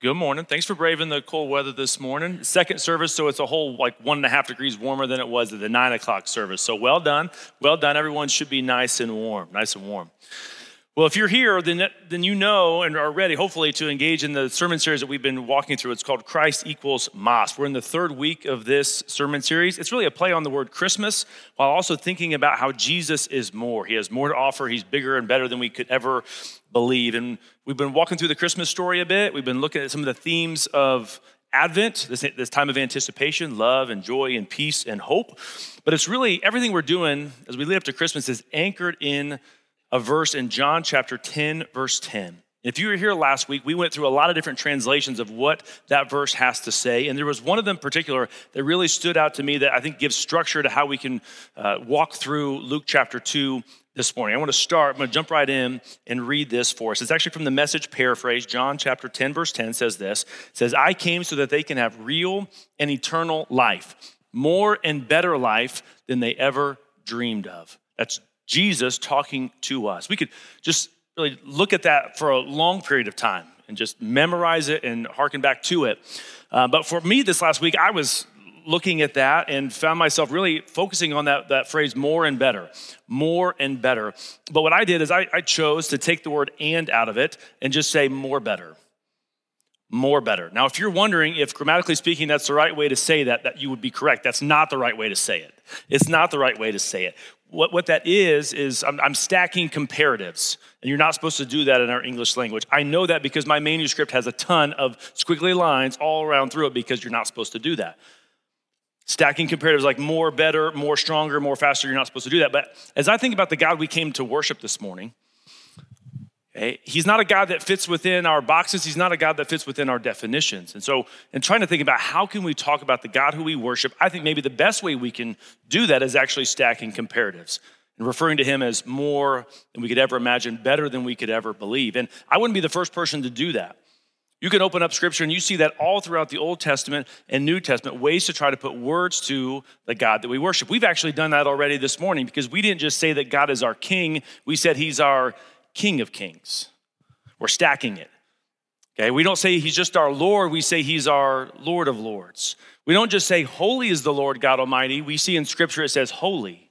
Good morning. Thanks for braving the cold weather this morning. Second service, so it's a whole 1.5 degrees warmer than it was at the 9 o'clock service. So well done. Well done. Everyone should be nice and warm. Well, if you're here, then you know and are ready, hopefully, to engage in the sermon series that we've been walking through. It's called Christ Equals Mas. We're in the third week of this sermon series. It's really a play on the word Christmas, while also thinking about how Jesus is more. He has more to offer. He's bigger and better than we could ever believe. And we've been walking through the Christmas story a bit. We've been looking at some of the themes of Advent, this time of anticipation, love and joy and peace and hope. But it's really everything we're doing as we lead up to Christmas is anchored in a verse in John chapter 10, verse 10. If you were here last week, we went through a lot of different translations of what that verse has to say. And there was one of them in particular that really stood out to me that I think gives structure to how we can walk through Luke chapter 2 this morning. I'm going to jump right in and read this for us. It's actually from the Message paraphrase. John chapter 10, verse 10 says this. It says, I came so that they can have real and eternal life, more and better life than they ever dreamed of. That's Jesus talking to us. We could just really look at that for a long period of time and just memorize it and hearken back to it. But for me this last week, I was looking at that and found myself really focusing on that phrase, more and better, more and better. But what I did is I chose to take the word and out of it and just say more better. More better. Now, if you're wondering if grammatically speaking, that's the right way to say that you would be correct. That's not the right way to say it. It's not the right way to say it. What that is I'm stacking comparatives, and you're not supposed to do that in our English language. I know that because my manuscript has a ton of squiggly lines all around through it because you're not supposed to do that. Stacking comparatives like more, better, more stronger, more faster, you're not supposed to do that. But as I think about the God we came to worship this morning, okay, he's not a God that fits within our boxes. He's not a God that fits within our definitions. And so in trying to think about how can we talk about the God who we worship, I think maybe the best way we can do that is actually stacking comparatives and referring to him as more than we could ever imagine, better than we could ever believe. And I wouldn't be the first person to do that. You can open up scripture and you see that all throughout the Old Testament and New Testament, ways to try to put words to the God that we worship. We've actually done that already this morning because we didn't just say that God is our king. We said he's our King of Kings. We're stacking it. Okay, we don't say he's just our Lord. We say he's our Lord of Lords. We don't just say holy is the Lord God Almighty. We see in scripture it says holy,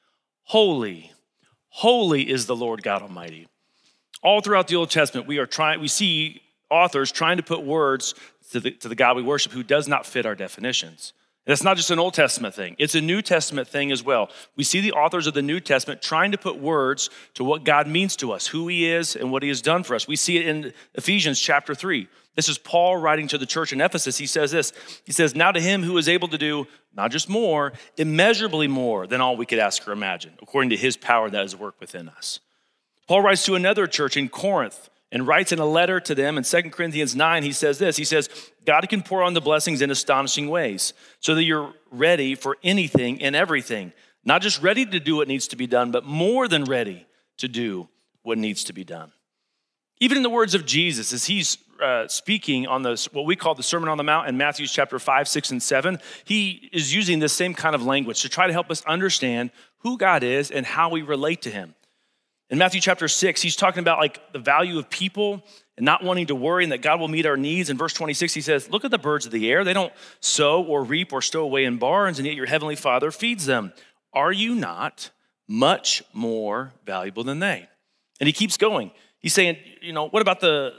holy, holy is the Lord God Almighty. All throughout the Old Testament, we see authors trying to put words to the God we worship who does not fit our definitions. And it's not just an Old Testament thing. It's a New Testament thing as well. We see the authors of the New Testament trying to put words to what God means to us, who he is and what he has done for us. We see it in Ephesians chapter 3. This is Paul writing to the church in Ephesus. He says this. He says, now to him who is able to do not just more, immeasurably more than all we could ask or imagine, according to his power that is at work within us. Paul writes to another church in Corinth and writes in a letter to them in 2 Corinthians 9, he says this. He says, God can pour on the blessings in astonishing ways so that you're ready for anything and everything. Not just ready to do what needs to be done, but more than ready to do what needs to be done. Even in the words of Jesus, as he's speaking on what we call the Sermon on the Mount in Matthew chapter 5, 6, and 7, he is using this same kind of language to try to help us understand who God is and how we relate to him. In Matthew chapter 6, he's talking about the value of people and not wanting to worry and that God will meet our needs. In verse 26, he says, look at the birds of the air. They don't sow or reap or stow away in barns, and yet your heavenly Father feeds them. Are you not much more valuable than they? And he keeps going. He's saying, what about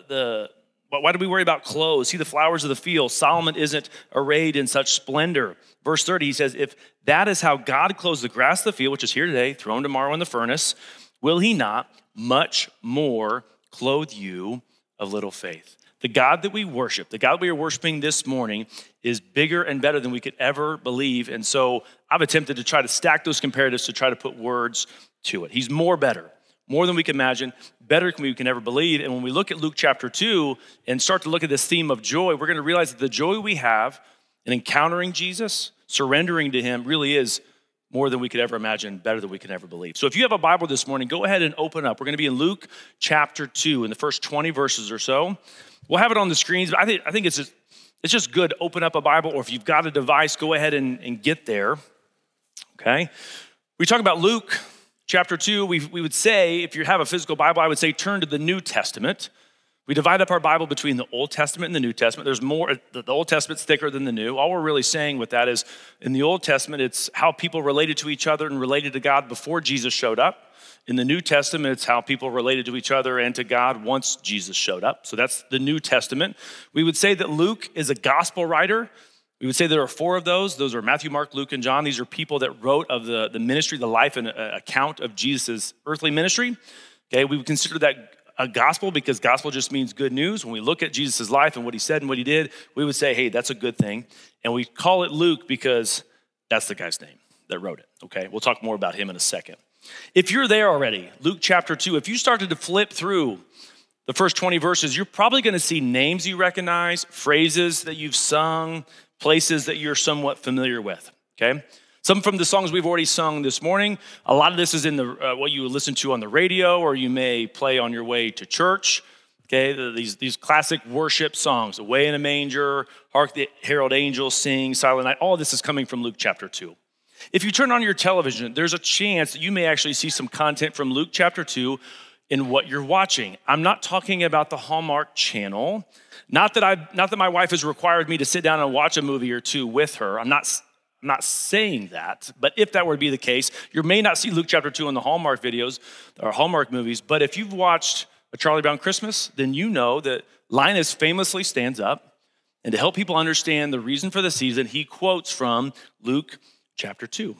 why do we worry about clothes? See the flowers of the field. Solomon isn't arrayed in such splendor. Verse 30, he says, if that is how God clothes the grass of the field, which is here today, thrown tomorrow in the furnace, will he not much more clothe you of little faith? The God that we worship, the God we are worshiping this morning is bigger and better than we could ever believe. And so I've attempted to try to stack those comparatives to try to put words to it. He's more better, more than we can imagine, better than we can ever believe. And when we look at Luke chapter 2 and start to look at this theme of joy, we're going to realize that the joy we have in encountering Jesus, surrendering to him, really is more than we could ever imagine, better than we could ever believe. So if you have a Bible this morning, go ahead and open up. We're going to be in Luke chapter 2 in the first 20 verses or so. We'll have it on the screens, but I think it's just good to open up a Bible, or if you've got a device, go ahead and get there, okay? We talk about Luke chapter 2. We would say, if you have a physical Bible, I would say turn to the New Testament. We divide up our Bible between the Old Testament and the New Testament. There's more, the Old Testament's thicker than the New. All we're really saying with that is in the Old Testament, it's how people related to each other and related to God before Jesus showed up. In the New Testament, it's how people related to each other and to God once Jesus showed up. So that's the New Testament. We would say that Luke is a gospel writer. We would say there are 4 of those. Those are Matthew, Mark, Luke, and John. These are people that wrote of the ministry, the life, and account of Jesus' earthly ministry. Okay, we would consider that a gospel because gospel just means good news. When we look at Jesus' life and what he said and what he did, we would say, hey, that's a good thing. And we call it Luke because that's the guy's name that wrote it, okay? We'll talk more about him in a second. If you're there already, Luke chapter 2, if you started to flip through the first 20 verses, you're probably gonna see names you recognize, phrases that you've sung, places that you're somewhat familiar with, okay? Some from the songs we've already sung this morning. A lot of this is in the what you listen to on the radio or you may play on your way to church. Okay, these classic worship songs, Away in a Manger, Hark the Herald Angels Sing, Silent Night, all of this is coming from Luke chapter 2. If you turn on your television, there's a chance that you may actually see some content from Luke chapter 2 in what you're watching. I'm not talking about the Hallmark Channel. Not that my wife has required me to sit down and watch a movie or two with her. I'm not saying that, but if that were to be the case, you may not see Luke chapter 2 in the Hallmark videos or Hallmark movies, but if you've watched A Charlie Brown Christmas, then you know that Linus famously stands up, and to help people understand the reason for the season, he quotes from Luke chapter 2.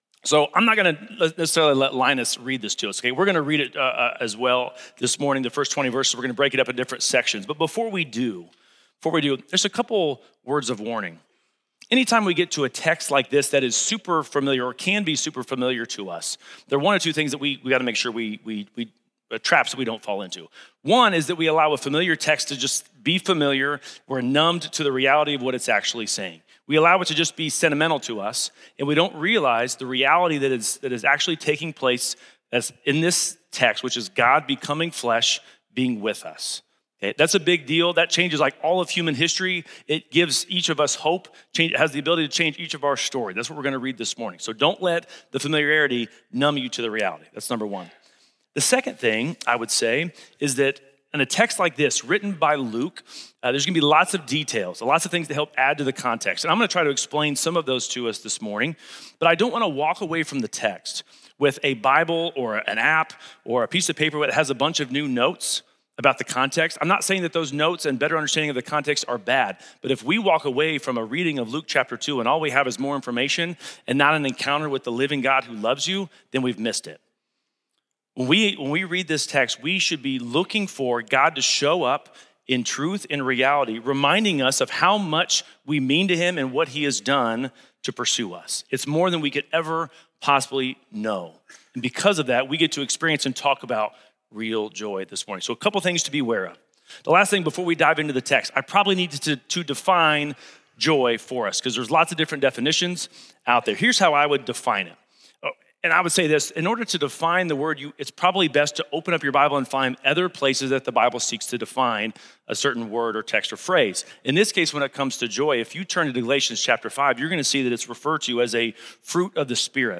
So I'm not gonna necessarily let Linus read this to us, okay? We're gonna read it as well this morning, the first 20 verses. We're gonna break it up in different sections, but before we do, there's a couple words of warning. Anytime we get to a text like this that is super familiar or can be super familiar to us, there are one or two things that we got to make sure we traps that we don't fall into. One is that we allow a familiar text to just be familiar. We're numbed to the reality of what it's actually saying. We allow it to just be sentimental to us, and we don't realize the reality that is actually taking place as in this text, which is God becoming flesh, being with us. Okay, that's a big deal. That changes like all of human history. It gives each of us hope. It has the ability to change each of our story. That's what we're going to read this morning. So don't let the familiarity numb you to the reality. That's number one. The second thing I would say is that in a text like this, written by Luke, there's going to be lots of details, lots of things to help add to the context. And I'm going to try to explain some of those to us this morning, but I don't want to walk away from the text with a Bible or an app or a piece of paper that has a bunch of new notes about the context. I'm not saying that those notes and better understanding of the context are bad, but if we walk away from a reading of Luke chapter 2 and all we have is more information and not an encounter with the living God who loves you, then we've missed it. When we read this text, we should be looking for God to show up in truth and reality, reminding us of how much we mean to him and what he has done to pursue us. It's more than we could ever possibly know. And because of that, we get to experience and talk about real joy this morning. So a couple things to be aware of. The last thing before we dive into the text, I probably need to define joy for us because there's lots of different definitions out there. Here's how I would define it. And I would say this, in order to define the word, it's probably best to open up your Bible and find other places that the Bible seeks to define a certain word or text or phrase. In this case, when it comes to joy, if you turn to Galatians chapter 5, you're going to see that it's referred to as a fruit of the Spirit.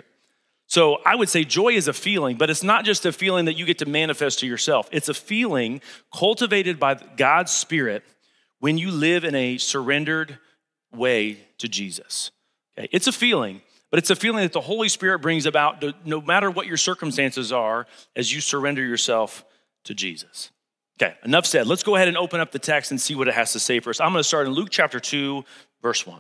So I would say joy is a feeling, but it's not just a feeling that you get to manifest to yourself. It's a feeling cultivated by God's Spirit when you live in a surrendered way to Jesus. Okay? It's a feeling, but it's a feeling that the Holy Spirit brings about no matter what your circumstances are as you surrender yourself to Jesus. Okay, enough said. Let's go ahead and open up the text and see what it has to say for us. I'm going to start in Luke chapter 2, verse 1.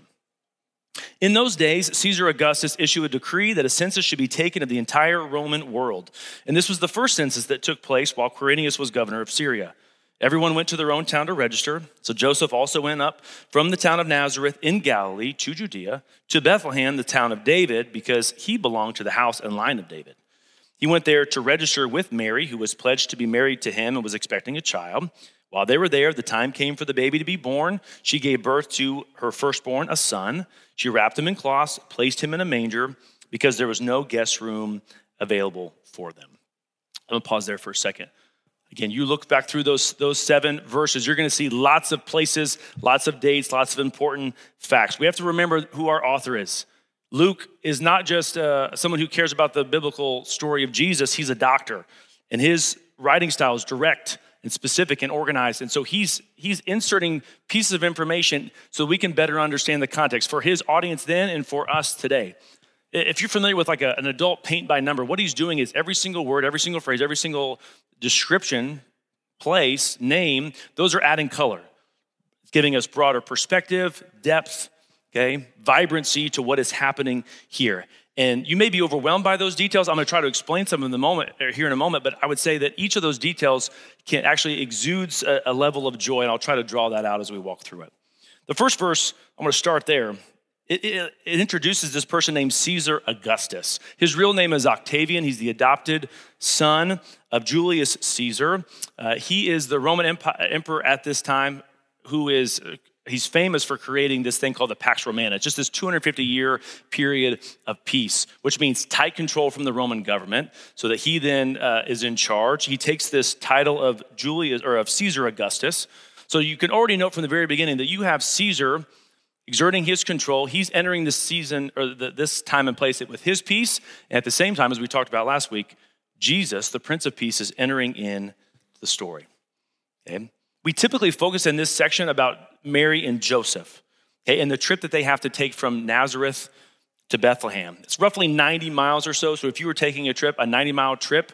In those days, Caesar Augustus issued a decree that a census should be taken of the entire Roman world. And this was the first census that took place while Quirinius was governor of Syria. Everyone went to their own town to register. So Joseph also went up from the town of Nazareth in Galilee to Judea, to Bethlehem, the town of David, because he belonged to the house and line of David. He went there to register with Mary, who was pledged to be married to him and was expecting a child. While they were there, the time came for the baby to be born. She gave birth to her firstborn, a son. She wrapped him in cloths, placed him in a manger because there was no guest room available for them. I'm going to pause there for a second. Again, you look back through those 7 verses, you're going to see lots of places, lots of dates, lots of important facts. We have to remember who our author is. Luke is not just someone who cares about the biblical story of Jesus. He's a doctor, and his writing style is direct and specific and organized. And so he's inserting pieces of information so we can better understand the context for his audience then and for us today. If you're familiar with like an adult paint by number, what he's doing is every single word, every single phrase, every single description, place, name, those are adding color. It's giving us broader perspective, depth, okay, vibrancy to what is happening here. And you may be overwhelmed by those details. I'm going to try to explain some in a moment, but I would say that each of those details can actually exudes a level of joy, and I'll try to draw that out as we walk through it. The first verse, I'm going to start there. It introduces this person named Caesar Augustus. His real name is Octavian. He's the adopted son of Julius Caesar. He is the Roman emperor at this time he's famous for creating this thing called the Pax Romana. It's just this 250-year period of peace, which means tight control from the Roman government so that he then is in charge. He takes this title of Caesar Augustus. So you can already note from the very beginning that you have Caesar exerting his control. He's entering this season or this time and place with his peace. And at the same time, as we talked about last week, Jesus, the Prince of Peace, is entering in the story. Okay? We typically focus in this section about Mary and Joseph, okay, and the trip that they have to take from Nazareth to Bethlehem. It's roughly 90 miles or so. So if you were taking a 90-mile trip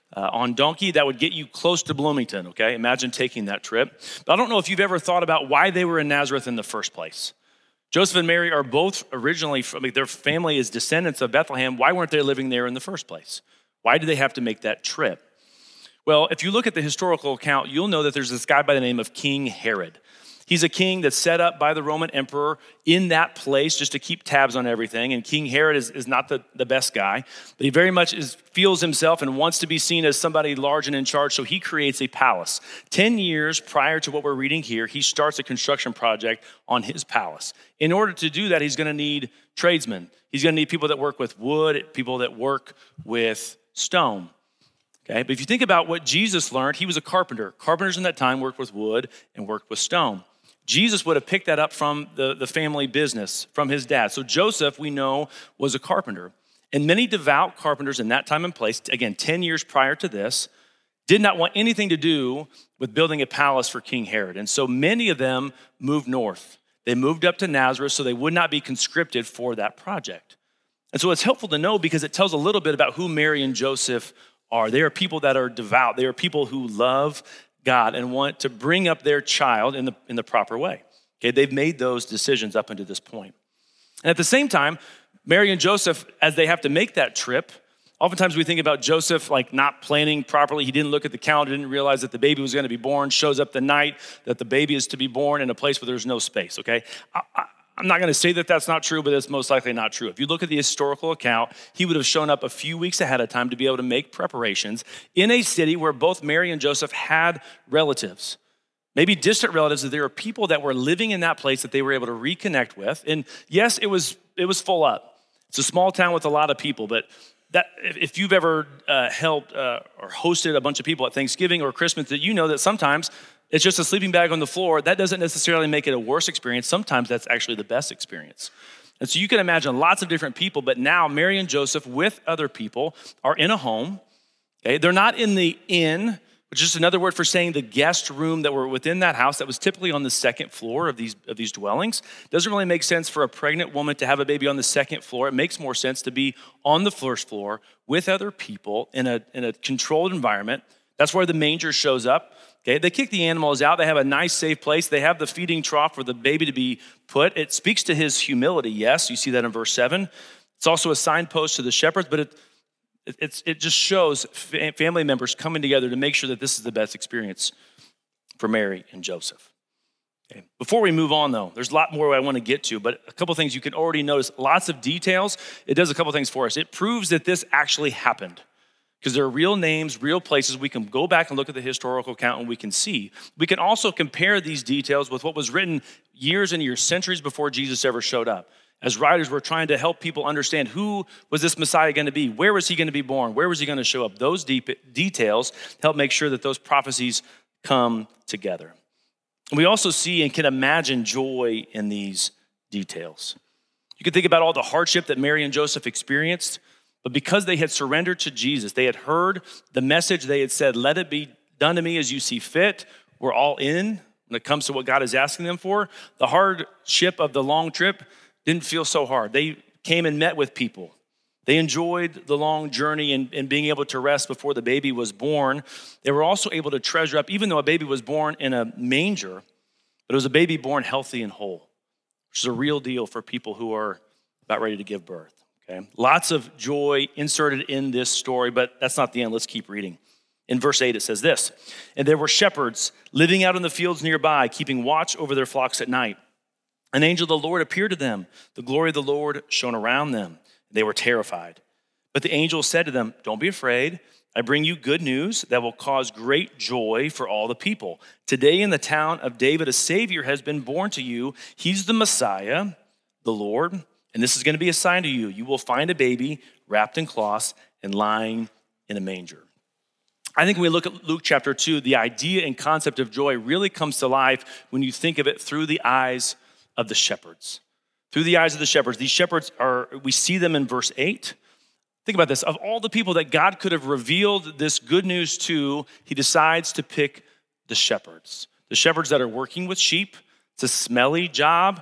on donkey, that would get you close to Bloomington, okay? Imagine taking that trip. But I don't know if you've ever thought about why they were in Nazareth in the first place. Joseph and Mary are both originally, their family is descendants of Bethlehem. Why weren't they living there in the first place? Why did they have to make that trip? Well, if you look at the historical account, you'll know that there's this guy by the name of King Herod. He's a king that's set up by the Roman emperor in that place just to keep tabs on everything. And King Herod is not the best guy, but he very much feels himself and wants to be seen as somebody large and in charge, so he creates a palace. 10 years prior to what we're reading here, he starts a construction project on his palace. In order to do that, he's going to need tradesmen. He's going to need people that work with wood, people that work with stone. Okay, but if you think about what Jesus learned, he was a carpenter. Carpenters in that time worked with wood and worked with stone. Jesus would have picked that up from the family business, from his dad. So Joseph, we know, was a carpenter. And many devout carpenters in that time and place, again, 10 years prior to this, did not want anything to do with building a palace for King Herod. And so many of them moved north. They moved up to Nazareth so they would not be conscripted for that project. And so it's helpful to know because it tells a little bit about who Mary and Joseph are. They are people that are devout. They are people who love God and want to bring up their child in the proper way. Okay, they've made those decisions up until this point. And at the same time, Mary and Joseph, as they have to make that trip, oftentimes we think about Joseph like not planning properly. He didn't look at the calendar, didn't realize that the baby was going to be born, shows up the night that the baby is to be born in a place where there's no space, okay? I'm not going to say that that's not true, but it's most likely not true. If you look at the historical account, he would have shown up a few weeks ahead of time to be able to make preparations in a city where both Mary and Joseph had relatives, maybe distant relatives, that there are people that were living in that place that they were able to reconnect with. And yes, it was full up. It's a small town with a lot of people, but that if you've ever helped or hosted a bunch of people at Thanksgiving or Christmas, that you know that sometimes it's just a sleeping bag on the floor. That doesn't necessarily make it a worse experience. Sometimes that's actually the best experience. And so you can imagine lots of different people, but now Mary and Joseph with other people are in a home. Okay? They're not in the inn, which is just another word for saying the guest room that were within that house that was typically on the second floor of these dwellings. Doesn't really make sense for a pregnant woman to have a baby on the second floor. It makes more sense to be on the first floor with other people in a controlled environment. That's where the manger shows up. Okay, they kick the animals out. They have a nice, safe place. They have the feeding trough for the baby to be put. It speaks to his humility, yes. You see that in verse 7. It's also a signpost to the shepherds, but it just shows family members coming together to make sure that this is the best experience for Mary and Joseph. Okay. Before we move on, though, there's a lot more I want to get to, but a couple things you can already notice. Lots of details. It does a couple things for us. It proves that this actually happened, because there are real names, real places. We can go back and look at the historical account and we can see. We can also compare these details with what was written years and years, centuries before Jesus ever showed up. As writers were trying to help people understand who was this Messiah going to be? Where was he going to be born? Where was he going to show up? Those details help make sure that those prophecies come together. And we also see and can imagine joy in these details. You can think about all the hardship that Mary and Joseph experienced, but because they had surrendered to Jesus, they had heard the message, they had said, let it be done to me as you see fit. We're all in when it comes to what God is asking them for. The hardship of the long trip didn't feel so hard. They came and met with people. They enjoyed the long journey and being able to rest before the baby was born. They were also able to treasure up, even though a baby was born in a manger, but it was a baby born healthy and whole, which is a real deal for people who are about ready to give birth. Okay, lots of joy inserted in this story, but that's not the end. Let's keep reading. In verse 8, it says this, "And there were shepherds living out in the fields nearby, keeping watch over their flocks at night. An angel of the Lord appeared to them. The glory of the Lord shone around them. They were terrified. But the angel said to them, 'Don't be afraid. I bring you good news that will cause great joy for all the people. Today in the town of David, a Savior has been born to you. He's the Messiah, the Lord. And this is going to be a sign to you. You will find a baby wrapped in cloths and lying in a manger.'" I think when we look at Luke chapter 2, the idea and concept of joy really comes to life when you think of it through the eyes of the shepherds. Through the eyes of the shepherds. These shepherds we see them in verse 8. Think about this. Of all the people that God could have revealed this good news to, he decides to pick the shepherds. The shepherds that are working with sheep. It's a smelly job.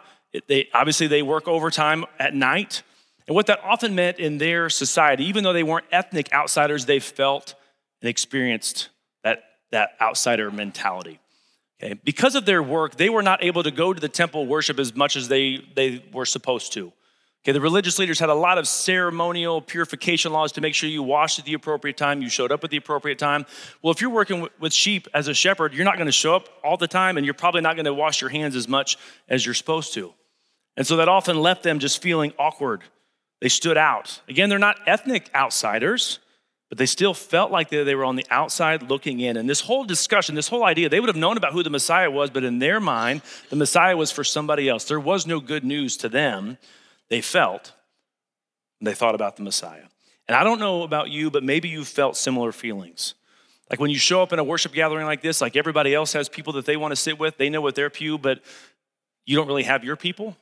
They work overtime at night. And what that often meant in their society, even though they weren't ethnic outsiders, they felt and experienced that outsider mentality. Okay? Because of their work, they were not able to go to the temple worship as much as they were supposed to. Okay, the religious leaders had a lot of ceremonial purification laws to make sure you washed at the appropriate time, you showed up at the appropriate time. Well, if you're working with sheep as a shepherd, you're not going to show up all the time, and you're probably not going to wash your hands as much as you're supposed to. And so that often left them just feeling awkward. They stood out. Again, they're not ethnic outsiders, but they still felt like they were on the outside looking in. And this whole discussion, this whole idea, they would have known about who the Messiah was, but in their mind, the Messiah was for somebody else. There was no good news to them. They felt, and they thought about the Messiah. And I don't know about you, but maybe you felt similar feelings. Like when you show up in a worship gathering like this, like everybody else has people that they want to sit with, they know what their pew, but you don't really have your people.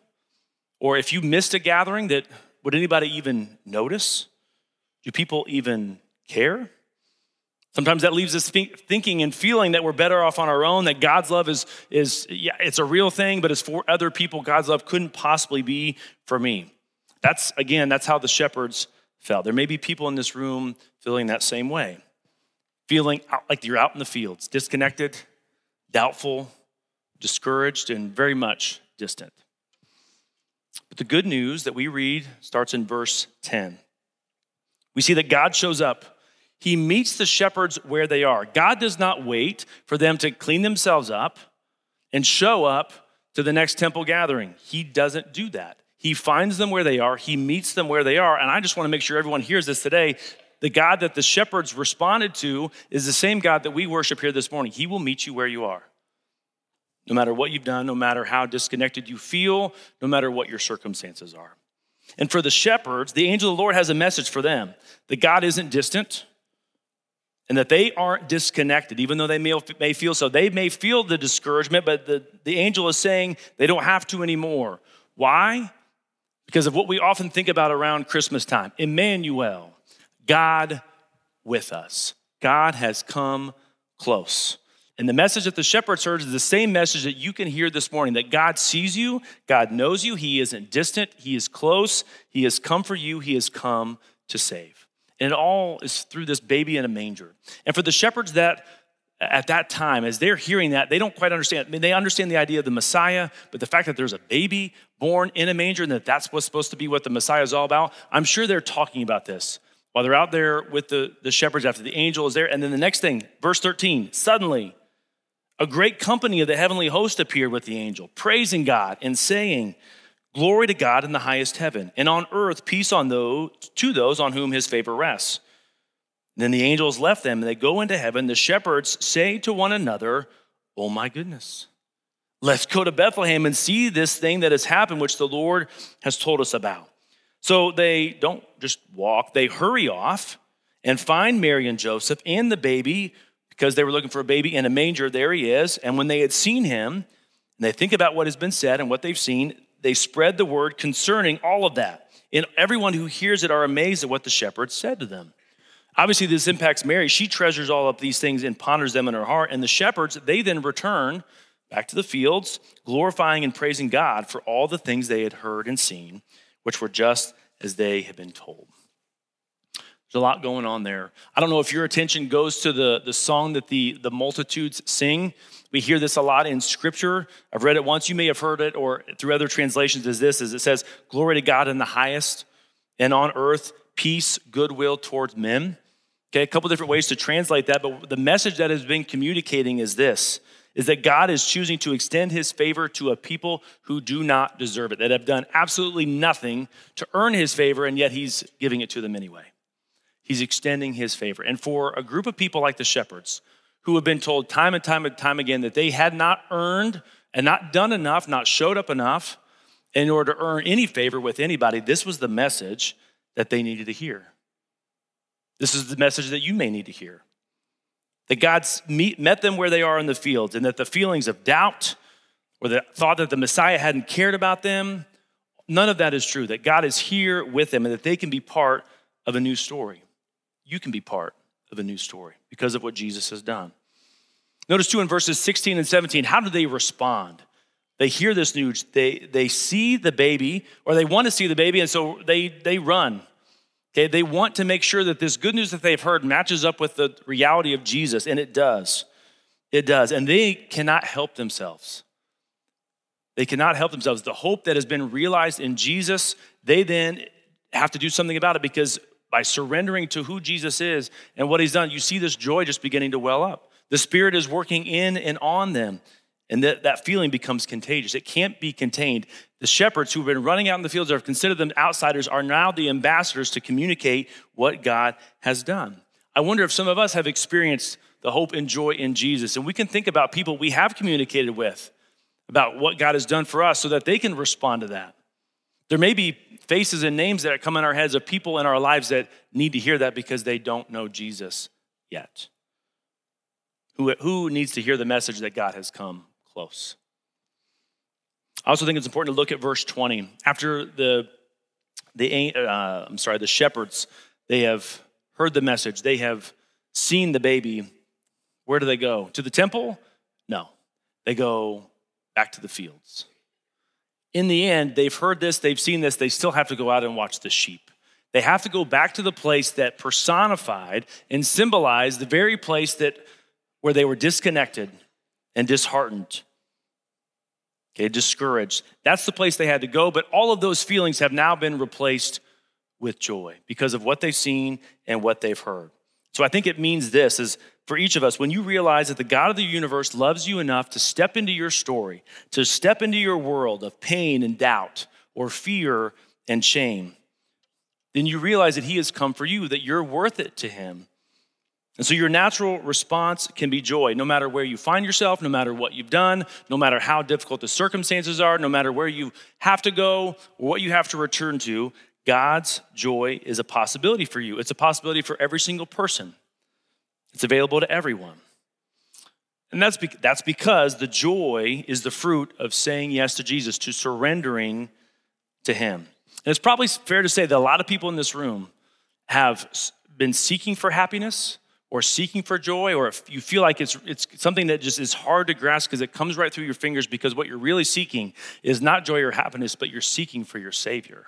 Or if you missed a gathering, would anybody even notice? Do people even care? Sometimes that leaves us thinking and feeling that we're better off on our own, that God's love is it's a real thing, but it's for other people. God's love couldn't possibly be for me. That's how the shepherds felt. There may be people in this room feeling that same way, feeling like you're out in the fields, disconnected, doubtful, discouraged, and very much distant. But the good news that we read starts in verse 10. We see that God shows up. He meets the shepherds where they are. God does not wait for them to clean themselves up and show up to the next temple gathering. He doesn't do that. He finds them where they are. He meets them where they are. And I just want to make sure everyone hears this today. The God that the shepherds responded to is the same God that we worship here this morning. He will meet you where you are. No matter what you've done, no matter how disconnected you feel, no matter what your circumstances are. And for the shepherds, the angel of the Lord has a message for them. That God isn't distant, and that they aren't disconnected, even though they may feel so. They may feel the discouragement, but the angel is saying they don't have to anymore. Why? Because of what we often think about around Christmas time. Emmanuel, God with us. God has come close. And the message that the shepherds heard is the same message that you can hear this morning, that God sees you, God knows you, he isn't distant, he is close, he has come for you, he has come to save. And it all is through this baby in a manger. And for the shepherds that at that time, as they're hearing that, they don't quite understand. I mean, they understand the idea of the Messiah, but the fact that there's a baby born in a manger and that's what's supposed to be what the Messiah is all about, I'm sure they're talking about this while they're out there with the shepherds after the angel is there. And then the next thing, verse 13, suddenly a great company of the heavenly host appeared with the angel, praising God and saying, "Glory to God in the highest heaven, and on earth peace to those on whom his favor rests." And then the angels left them, and they go into heaven. The shepherds say to one another, "Oh my goodness, let's go to Bethlehem and see this thing that has happened, which the Lord has told us about." So they don't just walk, they hurry off and find Mary and Joseph and the baby, because they were looking for a baby in a manger. There he is. And when they had seen him, and they think about what has been said and what they've seen, they spread the word concerning all of that. And everyone who hears it are amazed at what the shepherds said to them. Obviously, this impacts Mary. She treasures all of these things and ponders them in her heart. And the shepherds, they then return back to the fields, glorifying and praising God for all the things they had heard and seen, which were just as they had been told. There's a lot going on there. I don't know if your attention goes to the song that the multitudes sing. We hear this a lot in Scripture. I've read it once. You may have heard it, or through other translations as it says, glory to God in the highest, and on earth, peace, goodwill towards men. Okay, a couple different ways to translate that, but the message that has been communicating is this, is that God is choosing to extend his favor to a people who do not deserve it, that have done absolutely nothing to earn his favor, and yet he's giving it to them anyway. He's extending his favor. And for a group of people like the shepherds, who have been told time and time and time again that they had not earned and not done enough, not showed up enough in order to earn any favor with anybody, this was the message that they needed to hear. This is the message that you may need to hear. That God met them where they are in the fields, and that the feelings of doubt or the thought that the Messiah hadn't cared about them, none of that is true. That God is here with them and that they can be part of a new story. You can be part of a new story because of what Jesus has done. Notice too in verses 16 and 17, how do they respond? They hear this news, they see the baby, or they want to see the baby, and so they run. Okay, they want to make sure that this good news that they've heard matches up with the reality of Jesus, and it does. It does, and they cannot help themselves. They cannot help themselves. The hope that has been realized in Jesus, they then have to do something about it, because by surrendering to who Jesus is and what he's done, you see this joy just beginning to well up. The Spirit is working in and on them, and that feeling becomes contagious. It can't be contained. The shepherds who've been running out in the fields or have considered them outsiders are now the ambassadors to communicate what God has done. I wonder if some of us have experienced the hope and joy in Jesus, and we can think about people we have communicated with about what God has done for us so that they can respond to that. There may be faces and names that come in our heads of people in our lives that need to hear that because they don't know Jesus yet. Who needs to hear the message that God has come close? I also think it's important to look at verse 20. After the shepherds, they have heard the message. They have seen the baby. Where do they go? To the temple? No. They go back to the fields. In the end, they've heard this, they've seen this, they still have to go out and watch the sheep. They have to go back to the place that personified and symbolized the very place where they were disconnected and disheartened, discouraged. That's the place they had to go, but all of those feelings have now been replaced with joy because of what they've seen and what they've heard. So I think it means this is for each of us, when you realize that the God of the universe loves you enough to step into your story, to step into your world of pain and doubt or fear and shame, then you realize that he has come for you, that you're worth it to him. And so your natural response can be joy, no matter where you find yourself, no matter what you've done, no matter how difficult the circumstances are, no matter where you have to go or what you have to return to. God's joy is a possibility for you. It's a possibility for every single person. It's available to everyone. And that's because the joy is the fruit of saying yes to Jesus, to surrendering to him. And it's probably fair to say that a lot of people in this room have been seeking for happiness or seeking for joy, or if you feel like it's something that just is hard to grasp because it comes right through your fingers, because what you're really seeking is not joy or happiness, but you're seeking for your Savior.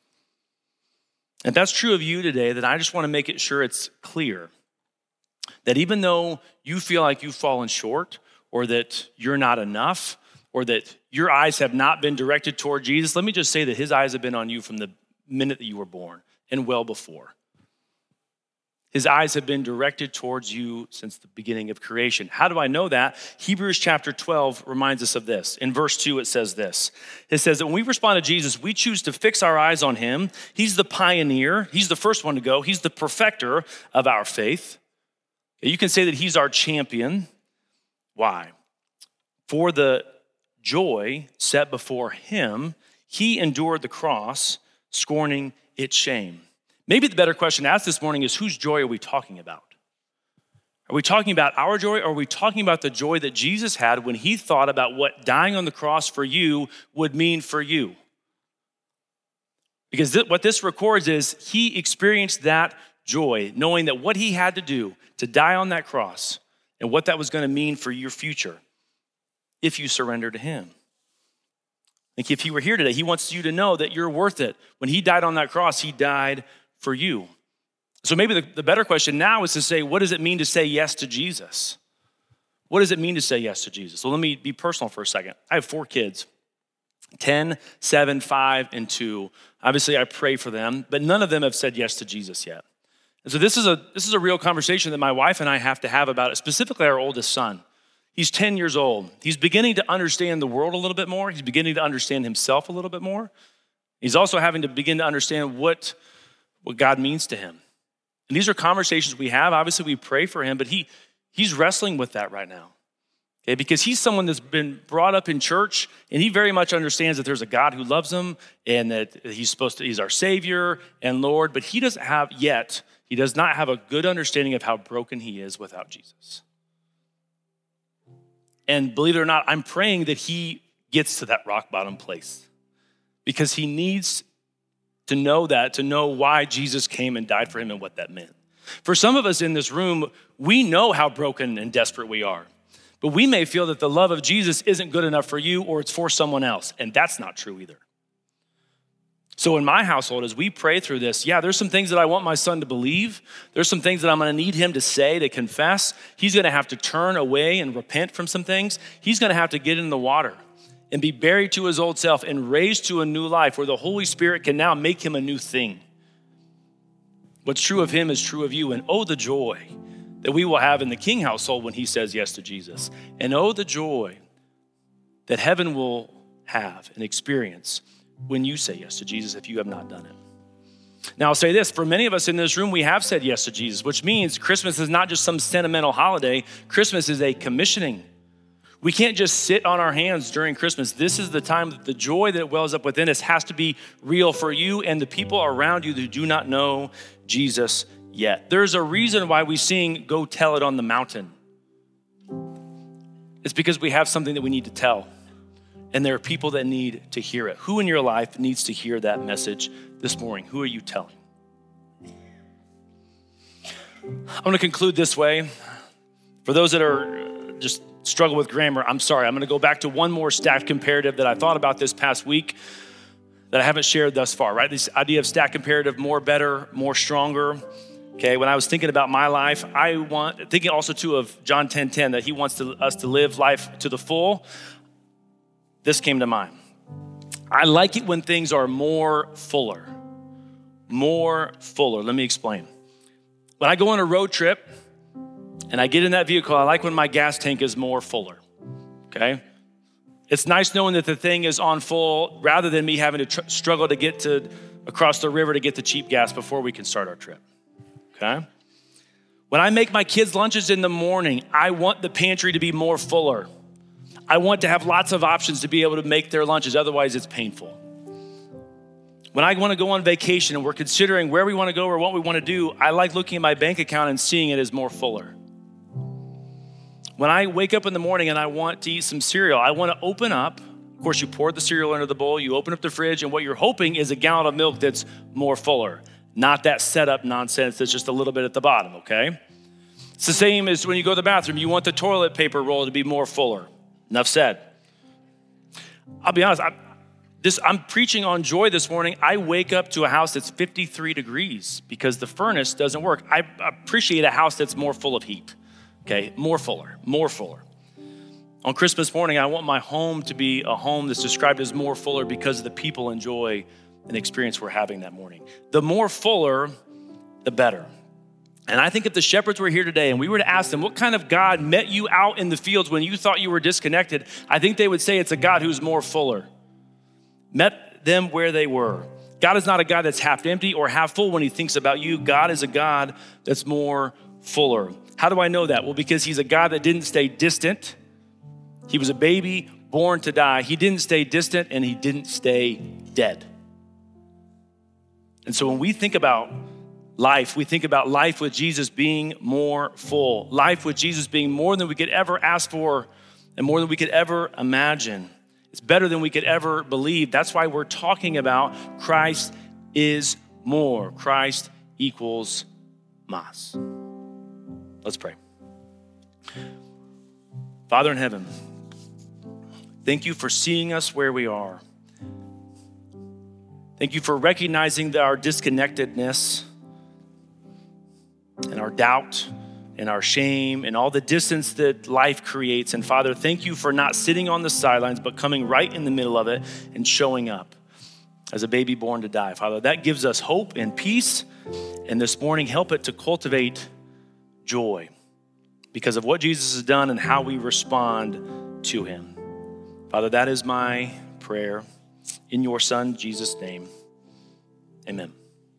If that's true of you today, then I just want to make it sure it's clear that even though you feel like you've fallen short, or that you're not enough, or that your eyes have not been directed toward Jesus, let me just say that his eyes have been on you from the minute that you were born and well before. His eyes have been directed towards you since the beginning of creation. How do I know that? Hebrews chapter 12 reminds us of this. In verse 2, it says this. It says that when we respond to Jesus, we choose to fix our eyes on him. He's the pioneer. He's the first one to go. He's the perfecter of our faith. You can say that he's our champion. Why? For the joy set before him, he endured the cross, scorning its shame. Maybe the better question to ask this morning is, whose joy are we talking about? Are we talking about our joy, or are we talking about the joy that Jesus had when he thought about what dying on the cross for you would mean for you? Because what this records is he experienced that joy, knowing that what he had to do to die on that cross and what that was going to mean for your future if you surrender to him. Like if you were here today, he wants you to know that you're worth it. When he died on that cross, he died for you. So maybe the better question now is to say, what does it mean to say yes to Jesus? What does it mean to say yes to Jesus? Well, let me be personal for a second. I have 4 kids, 10, 7, 5, and 2. Obviously, I pray for them, but none of them have said yes to Jesus yet. And so this is a real conversation that my wife and I have to have about it, specifically our oldest son. He's 10 years old. He's beginning to understand the world a little bit more. He's beginning to understand himself a little bit more. He's also having to begin to understand what God means to him. And these are conversations we have. Obviously, we pray for him, but he's wrestling with that right now. Okay, because he's someone that's been brought up in church, and he very much understands that there's a God who loves him and that he's our Savior and Lord, but he does not have a good understanding of how broken he is without Jesus. And believe it or not, I'm praying that he gets to that rock bottom place because he needs to know that, to know why Jesus came and died for him and what that meant. For some of us in this room, we know how broken and desperate we are, but we may feel that the love of Jesus isn't good enough for you or it's for someone else, and that's not true either. So in my household, as we pray through this, there's some things that I want my son to believe. There's some things that I'm gonna need him to say, to confess. He's gonna have to turn away and repent from some things. He's gonna have to get in the water and be buried to his old self and raised to a new life where the Holy Spirit can now make him a new thing. What's true of him is true of you. And oh, the joy that we will have in the King household when he says yes to Jesus. And oh, the joy that heaven will have and experience when you say yes to Jesus if you have not done it. Now I'll say this, for many of us in this room, we have said yes to Jesus, which means Christmas is not just some sentimental holiday. Christmas is a commissioning. We can't just sit on our hands during Christmas. This is the time that the joy that wells up within us has to be real for you and the people around you that do not know Jesus yet. There's a reason why we sing, "Go Tell It on the Mountain." It's because we have something that we need to tell. And there are people that need to hear it. Who in your life needs to hear that message this morning? Who are you telling? I'm gonna conclude this way. For those that are just struggle with grammar, I'm sorry. I'm gonna go back to one more stacked comparative that I thought about this past week that I haven't shared thus far, right? This idea of stacked comparative, more, better, more, stronger. Okay, when I was thinking about my life, thinking also too of John 10:10, that he wants us to live life to the full. This came to mind. I like it when things are more fuller. More fuller. Let me explain. When I go on a road trip and I get in that vehicle, I like when my gas tank is more fuller. Okay? It's nice knowing that the thing is on full rather than me having to struggle to get across the river to get the cheap gas before we can start our trip. Okay? When I make my kids' lunches in the morning, I want the pantry to be more fuller. I want to have lots of options to be able to make their lunches, otherwise it's painful. When I want to go on vacation and we're considering where we want to go or what we want to do, I like looking at my bank account and seeing it as more fuller. When I wake up in the morning and I want to eat some cereal, I want to open up. Of course, you pour the cereal into the bowl, you open up the fridge, and what you're hoping is a gallon of milk that's more fuller, not that setup nonsense that's just a little bit at the bottom, okay? It's the same as when you go to the bathroom, you want the toilet paper roll to be more fuller. Enough said. I'll be honest, I'm preaching on joy this morning. I wake up to a house that's 53 degrees because the furnace doesn't work. I appreciate a house that's more full of heat, okay? More fuller. On Christmas morning, I want my home to be a home that's described as more fuller because of the people and joy and experience we're having that morning. The more fuller, the better. And I think if the shepherds were here today and we were to ask them what kind of God met you out in the fields when you thought you were disconnected, I think they would say it's a God who's more fuller. Met them where they were. God is not a God that's half empty or half full when he thinks about you. God is a God that's more fuller. How do I know that? Well, because he's a God that didn't stay distant. He was a baby born to die. He didn't stay distant and he didn't stay dead. And so when we think about life, we think about life with Jesus being more full. Life with Jesus being more than we could ever ask for and more than we could ever imagine. It's better than we could ever believe. That's why we're talking about Christ is more. Christ equals más. Let's pray. Father in heaven, thank you for seeing us where we are. Thank you for recognizing that our disconnectedness and our doubt and our shame and all the distance that life creates. And Father, thank you for not sitting on the sidelines, but coming right in the middle of it and showing up as a baby born to die. Father, that gives us hope and peace. And this morning, help it to cultivate joy because of what Jesus has done and how we respond to him. Father, that is my prayer in your Son, Jesus' name. Amen.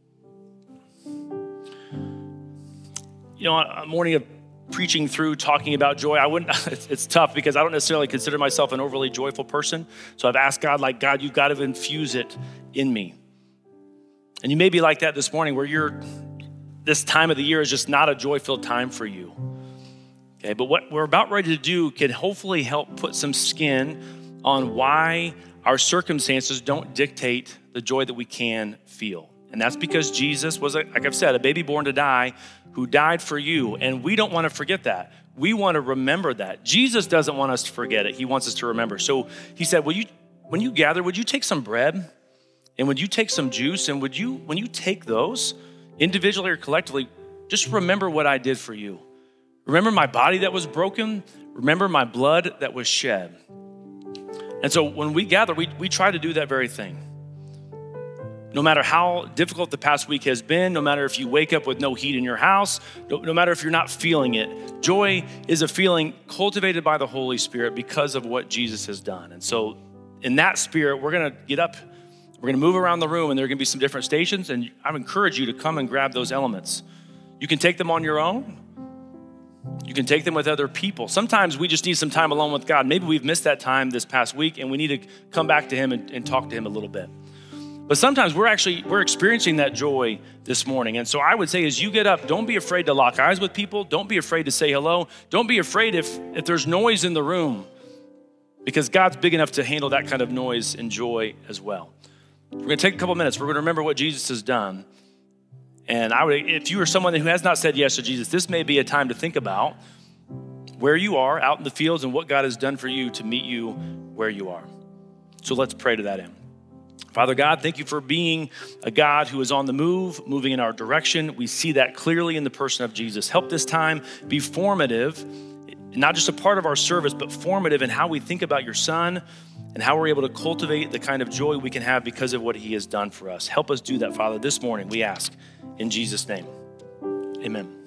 You know, a morning of preaching through, talking about joy, it's tough because I don't necessarily consider myself an overly joyful person. So I've asked God, God, you've got to infuse it in me. And you may be like that this morning where this time of the year is just not a joy-filled time for you. Okay, but what we're about ready to do can hopefully help put some skin on why our circumstances don't dictate the joy that we can feel. And that's because Jesus was, like I've said, a baby born to die who died for you. And we don't want to forget that. We want to remember that. Jesus doesn't want us to forget it. He wants us to remember. So he said, when you gather, would you take some bread and would you take some juice? And when you take those individually or collectively, just remember what I did for you. Remember my body that was broken. Remember my blood that was shed. And so when we gather, we try to do that very thing. No matter how difficult the past week has been, no matter if you wake up with no heat in your house, no matter if you're not feeling it, joy is a feeling cultivated by the Holy Spirit because of what Jesus has done. And so in that spirit, we're gonna get up, we're gonna move around the room, and there are gonna be some different stations, and I encourage you to come and grab those elements. You can take them on your own. You can take them with other people. Sometimes we just need some time alone with God. Maybe we've missed that time this past week, and we need to come back to him and talk to him a little bit. But sometimes we're experiencing that joy this morning. And so I would say as you get up, don't be afraid to lock eyes with people. Don't be afraid to say hello. Don't be afraid if there's noise in the room, because God's big enough to handle that kind of noise and joy as well. We're gonna take a couple minutes. We're gonna remember what Jesus has done. And if you are someone who has not said yes to Jesus, this may be a time to think about where you are out in the fields and what God has done for you to meet you where you are. So let's pray to that end. Father God, thank you for being a God who is on the move, moving in our direction. We see that clearly in the person of Jesus. Help this time be formative, not just a part of our service, but formative in how we think about your Son and how we're able to cultivate the kind of joy we can have because of what he has done for us. Help us do that, Father, this morning, we ask in Jesus' name. Amen.